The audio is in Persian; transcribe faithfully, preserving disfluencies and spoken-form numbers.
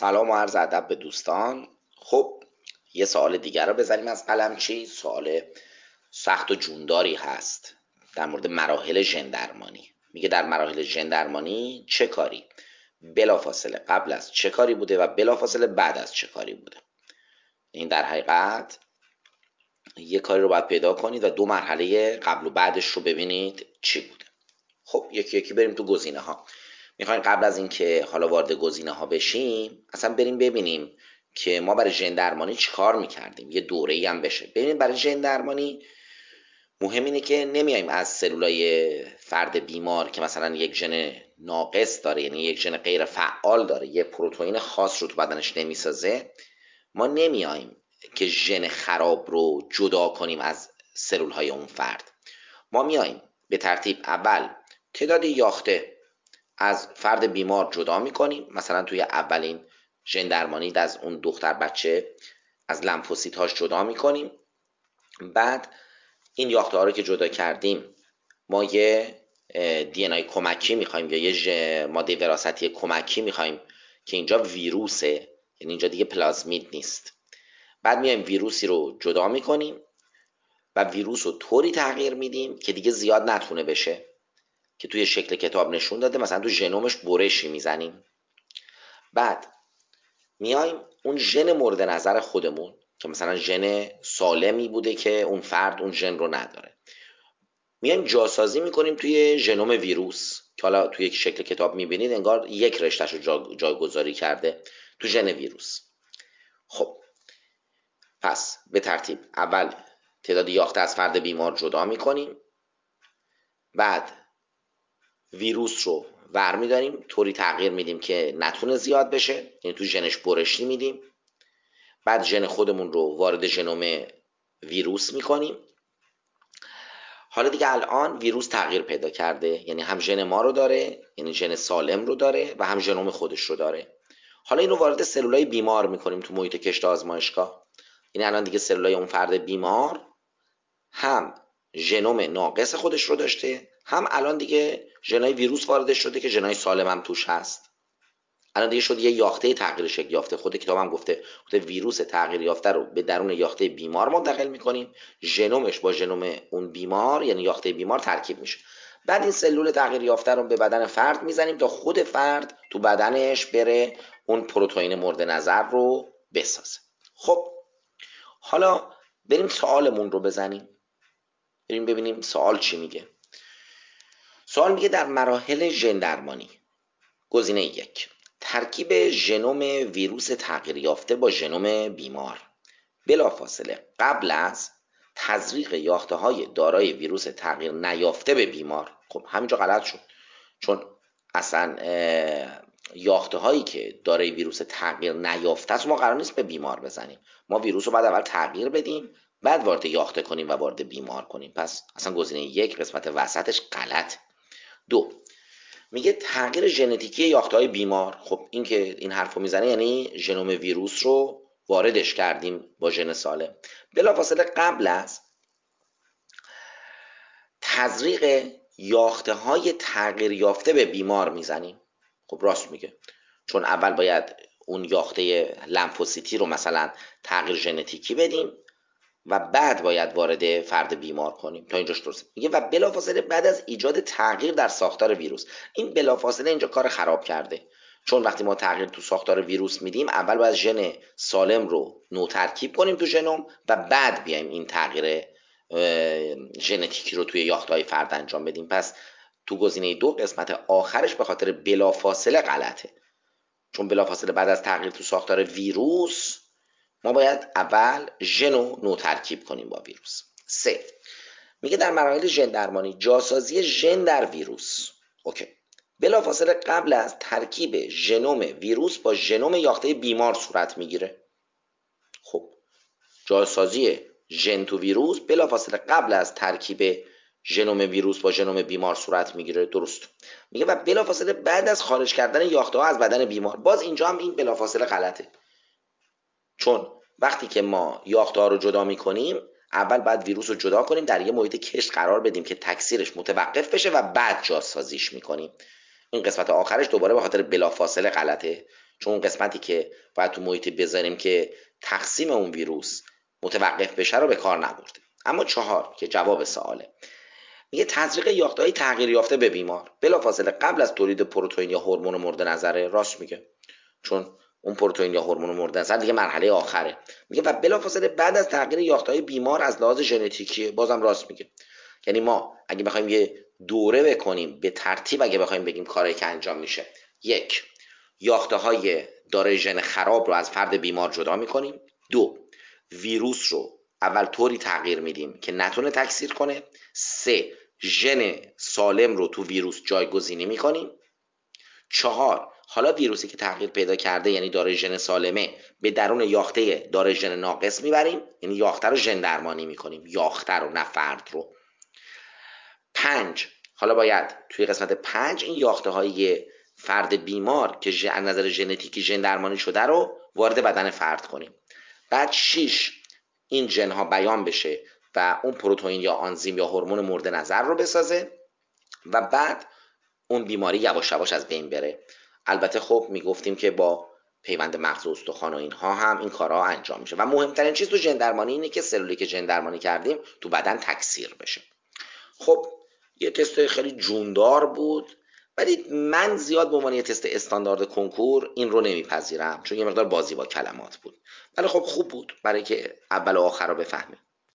سلام و عرض ادب به دوستان. خب یه سوال دیگر رو بزنیم از قلمچی. سوال سخت و جونداری هست در مورد مراحل ژن درمانی. میگه در مراحل ژن درمانی چه کاری بلافاصله قبل از چه کاری بوده و بلافاصله بعد از چه کاری بوده. این در حقیقت یه کاری رو باید پیدا کنید و دو مرحله قبل و بعدش رو ببینید چی بوده. خب یکی یکی بریم تو گزینه ها. میخوایم قبل از اینکه حالا وارد گزینه ها بشیم اصلا بریم ببینیم که ما برای ژن درمانی چی کار میکردیم، یه دوره ای هم بشه. ببینید برای ژن درمانی مهم اینه که نمیایم از سلولای فرد بیمار که مثلا یک ژن ناقص داره، یعنی یک ژن غیر فعال داره، یه پروتئین خاص رو تو بدنش نمیسازه، ما نمیایم که ژن خراب رو جدا کنیم از سلول های اون فرد. ما میایم به ترتیب اول تعداد یاخته از فرد بیمار جدا میکنیم. مثلا توی اولین ژن درمانی از اون دختر بچه از لمفوسیت‌هاش جدا میکنیم. بعد این یاخته ها رو که جدا کردیم ما یه دی ان ای کمکی میخوایم یا یه ماده وراثتی کمکی میخوایم که اینجا ویروسه، یعنی اینجا دیگه پلازمید نیست. بعد میایم ویروسی رو جدا میکنیم و ویروس رو طوری تغییر میدیم که دیگه زیاد نتونه بشه، که توی شکل کتاب نشون داده. مثلا تو ژنومش برشی میزنیم. بعد میایم اون ژن مورد نظر خودمون که مثلا ژن سالمی بوده که اون فرد اون ژن رو نداره، میایم جاسازی میکنیم توی ژنوم ویروس که حالا توی یک شکل کتاب میبینید انگار یک رشتهش رو جا جایگذاری کرده تو ژن ویروس. خب پس به ترتیب اول تعداد یافته از فرد بیمار جدا میکنیم، بعد ویروس رو ور میداریم طوری تغییر میدیم که نتونه زیاد بشه، یعنی تو ژنش برشتی میدیم. بعد ژن خودمون رو وارد ژنوم ویروس میکنیم. حالا دیگه الان ویروس تغییر پیدا کرده، یعنی هم ژن ما رو داره، یعنی ژن سالم رو داره و هم ژنوم خودش رو داره. حالا این رو وارد سلولای بیمار میکنیم تو محیط کشت آزمایشگاه. یعنی الان دیگه سلولای اون فرد بیمار هم ژنوم ناقص خودش رو داشته، هم الان دیگه ژنای ویروس وارد شده که ژنای سالم هم توش هست. الان دیگه شد یه یاخته تغییر شکل یافته. خود کتابم گفته گفته ویروس تغییر یافته رو به درون یاخته بیمار منتقل میکنیم، ژنومش با ژنوم اون بیمار یعنی یاخته بیمار ترکیب میشه. بعد این سلول تغییر یافته رو به بدن فرد میزنیم تا خود فرد تو بدنش بره اون پروتئین مورد نظر رو بسازه. خب حالا بریم سوالمون رو بزنیم، بریم ببینیم سوال چی میگه. سوال میگه در مراحل ژن درمانی گزینه یک ترکیب ژنوم ویروس تغییر یافته با ژنوم بیمار بلافاصله قبل از تزریق یافته های دارای ویروس تغییر نیافته به بیمار. خب همینجا غلط شد، چون اصلا یافته هایی که دارای ویروس تغییر نیافته است ما قرار نیست به بیمار بزنیم. ما ویروس رو بعد اول تغییر بدیم بعد وارد یافته کنیم و وارد بیمار کنیم. پس اصلا گزینه یک قسمت وسطش غلط. دو میگه تغییر ژنتیکی یافته‌های بیمار. خب این که این حرفو میزنه یعنی ژنوم ویروس رو واردش کردیم با ژن سالم. بلافاصله قبل از تزریق یافته‌های تغییر یافته به بیمار میزنیم. خب راست میگه، چون اول باید اون یافته لمفوسیتی رو مثلا تغییر ژنتیکی بدیم و بعد باید وارد فرد بیمار کنیم. تا اینجاش درسته. میگه و بلافاصله بعد از ایجاد تغییر در ساختار ویروس. این بلافاصله اینجا کار خراب کرده، چون وقتی ما تغییر تو ساختار ویروس میدیم اول باید ژن سالم رو نو ترکیب کنیم تو ژنوم و بعد بیایم این تغییر ژنتیکی رو توی یافته‌های فرد انجام بدیم. پس تو گزینه دو قسمت آخرش به خاطر بلافاصله غلطه، چون بلافاصله بعد از تغییر تو ساختار ویروس ما باید اول ژن رو نو ترکیب کنیم با ویروس. سه میگه در مراحل ژن درمانی جاسازی ژن در ویروس. اوکی. بلافاصله قبل از ترکیب ژنوم ویروس با ژنوم یافته بیمار صورت میگیره. خب جاسازی ژن تو ویروس بلافاصله قبل از ترکیب ژنوم ویروس با ژنوم بیمار صورت میگیره. درست. میگه و بلافاصله بعد از خارج کردن یافته ها از بدن بیمار. باز اینجا هم این بلافاصله غلطه، چون وقتی که ما یاخته ها رو جدا میکنیم اول باید ویروس رو جدا کنیم، در یه محیط کشت قرار بدیم که تکثیرش متوقف بشه و بعد جاسازیش میکنیم. این قسمت آخرش دوباره به خاطر بلافاصله غلطه، چون اون قسمتی که باید تو محیطی بذاریم که تقسیم اون ویروس متوقف بشه رو به کار نبرده. اما چهار که جواب سواله، میگه تزریق یافته‌های تغییر یافته به بیمار بلافاصله قبل از تولید پروتئین یا هورمون مورد نظره. راست میگه، چون اون پروتئین یا هورمون مورد نظر دیگه مرحله آخره. میگه و بلافاصله بعد از تغییر یافته‌های بیمار از لحاظ ژنتیکی. بازم راست میگه. یعنی ما اگه بخوایم یه دوره بکنیم به ترتیب، اگه بخوایم بگیم کاری که انجام میشه، یک، یافته‌های دارای ژن خراب رو از فرد بیمار جدا میکنیم. دو، ویروس رو اول طوری تغییر میدیم که نتونه تکثیر کنه. سه، ژن سالم رو تو ویروس جایگزینی میکنیم. چهار، حالا ویروسی که تغییر پیدا کرده یعنی دارای ژن سالمه به درون یاخته دارای ژن ناقص میبریم، یعنی یاخته رو ژن درمانی میکنیم، یاخته رو نه فرد رو. پنج، حالا باید توی قسمت پنج این یاخته های فرد بیمار که از نظر ژنتیکی ژن درمانی شده رو وارد بدن فرد کنیم. بعد شش، این ژن ها بیان بشه و اون پروتئین یا آنزیم یا هورمون مورد نظر رو بسازه و بعد اون بیماری یواش یواش از بین بره. البته خب میگفتیم که با پیوند مغز و استخوان و اینها هم این کارها انجام میشه و مهمترین چیز تو ژن درمانی اینه که سلولی که ژن درمانی کردیم تو بدن تکثیر بشه. خب یه تست خیلی جوندار بود، ولی من زیاد به عنوان یه تست استاندارد کنکور این رو نمیپذیرم، چون یه مقدار بازی با کلمات بود. ولی خب خوب بود برای که اول و آخر رو بفهمیم.